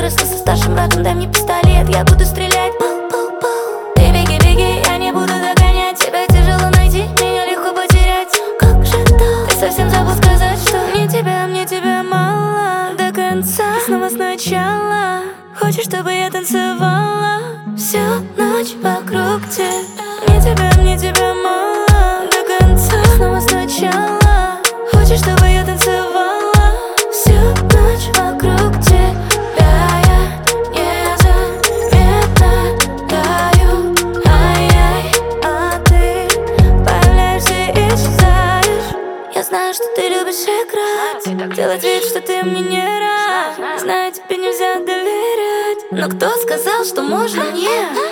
выросла со старшим братом, дай мне пистолет, я буду стрелять. Ты беги, беги, я не буду догонять. Тебя тяжело найти, меня легко потерять. Как же так? Ты совсем забыл сказать, что мне тебя мало до конца, снова сначала. Хочешь, чтобы я танцевала всю ночь вокруг тебя? Мне тебя мало до конца, снова сначала. Хочешь, чтобы я танцевала всю ночь вокруг тебя? Я незаметно таю, ай-яй, а ты появляешься и исчезаешь. Я знаю, что ты любишь играть, делать вид, что ты мне не рад. Знаю, тебе нельзя доверять, но кто сказал, что можно не?